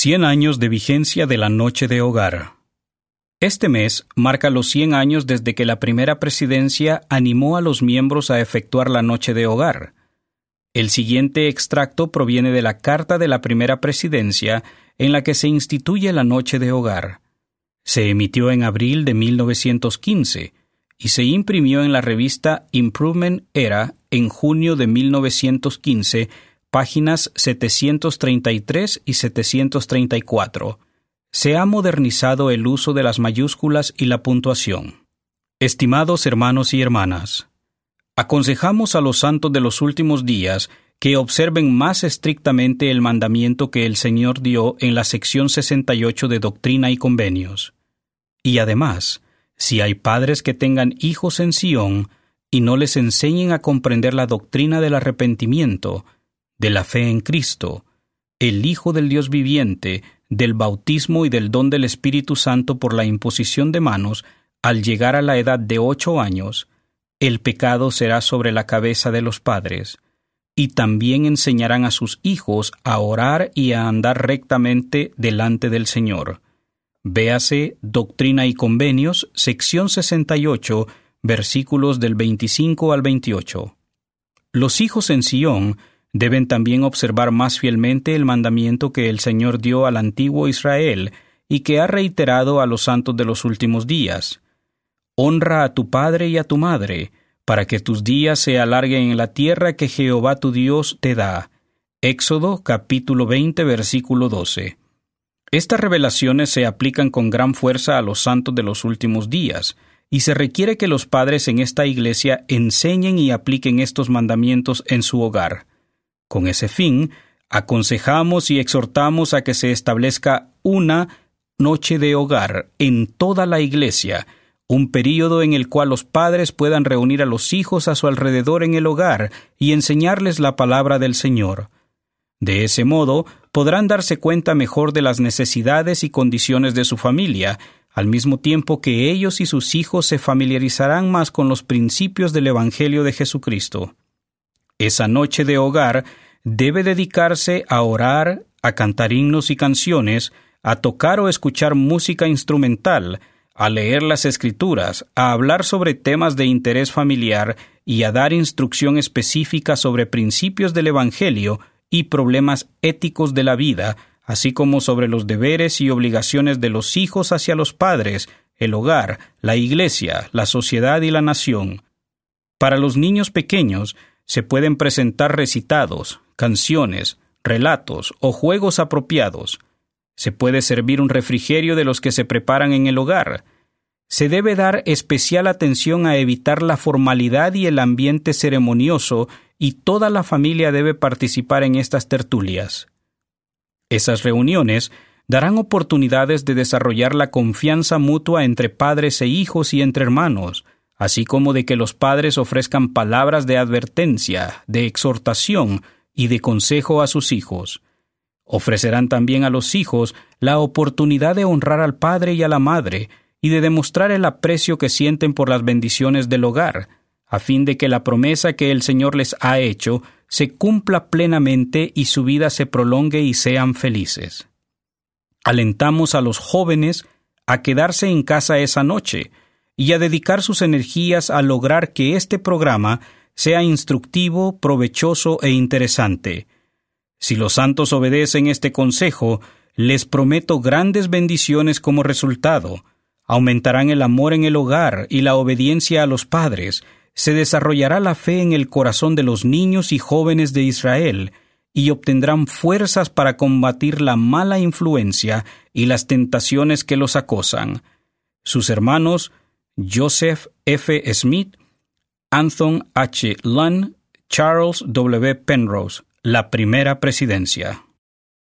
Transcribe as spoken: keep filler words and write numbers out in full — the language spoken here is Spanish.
cien años de vigencia de la Noche de Hogar. Este mes marca los cien años desde que la primera presidencia animó a los miembros a efectuar la Noche de Hogar. El siguiente extracto proviene de la carta de la primera presidencia en la que se instituye la Noche de Hogar. Se emitió en abril de mil novecientos quince y se imprimió en la revista Improvement Era en junio de mil novecientos quince, páginas setecientos treinta y tres y setecientos treinta y cuatro. Se ha modernizado el uso de las mayúsculas y la puntuación. Estimados hermanos y hermanas, aconsejamos a los santos de los últimos días que observen más estrictamente el mandamiento que el Señor dio en la sección sesenta y ocho de Doctrina y Convenios. Y además, si hay padres que tengan hijos en Sion y no les enseñen a comprender la doctrina del arrepentimiento, de la fe en Cristo, el Hijo del Dios viviente, del bautismo y del don del Espíritu Santo por la imposición de manos, al llegar a la edad de ocho años, el pecado será sobre la cabeza de los padres, y también enseñarán a sus hijos a orar y a andar rectamente delante del Señor. Véase Doctrina y Convenios, sección sesenta y ocho, versículos del veinticinco al veintiocho. Los hijos en Sion deben también observar más fielmente el mandamiento que el Señor dio al antiguo Israel y que ha reiterado a los santos de los últimos días. Honra a tu padre y a tu madre, para que tus días se alarguen en la tierra que Jehová tu Dios te da. Éxodo capítulo veinte, versículo doce. Estas revelaciones se aplican con gran fuerza a los santos de los últimos días, y se requiere que los padres en esta iglesia enseñen y apliquen estos mandamientos en su hogar. Con ese fin, aconsejamos y exhortamos a que se establezca una noche de hogar en toda la iglesia, un período en el cual los padres puedan reunir a los hijos a su alrededor en el hogar y enseñarles la palabra del Señor. De ese modo, podrán darse cuenta mejor de las necesidades y condiciones de su familia, al mismo tiempo que ellos y sus hijos se familiarizarán más con los principios del Evangelio de Jesucristo. Esa noche de hogar debe dedicarse a orar, a cantar himnos y canciones, a tocar o escuchar música instrumental, a leer las Escrituras, a hablar sobre temas de interés familiar y a dar instrucción específica sobre principios del Evangelio y problemas éticos de la vida, así como sobre los deberes y obligaciones de los hijos hacia los padres, el hogar, la iglesia, la sociedad y la nación. Para los niños pequeños, se pueden presentar recitados, canciones, relatos o juegos apropiados. Se puede servir un refrigerio de los que se preparan en el hogar. Se debe dar especial atención a evitar la formalidad y el ambiente ceremonioso, y toda la familia debe participar en estas tertulias. Esas reuniones darán oportunidades de desarrollar la confianza mutua entre padres e hijos y entre hermanos, así como de que los padres ofrezcan palabras de advertencia, de exhortación y de consejo a sus hijos. Ofrecerán también a los hijos la oportunidad de honrar al padre y a la madre y de demostrar el aprecio que sienten por las bendiciones del hogar, a fin de que la promesa que el Señor les ha hecho se cumpla plenamente y su vida se prolongue y sean felices. Alentamos a los jóvenes a quedarse en casa esa noche y a dedicar sus energías a lograr que este programa sea instructivo, provechoso e interesante. Si los santos obedecen este consejo, les prometo grandes bendiciones como resultado. Aumentarán el amor en el hogar y la obediencia a los padres. Se desarrollará la fe en el corazón de los niños y jóvenes de Israel, y obtendrán fuerzas para combatir la mala influencia y las tentaciones que los acosan. Sus hermanos Joseph F. Smith, Anthony H. Lunn, Charles W. Penrose, la primera presidencia.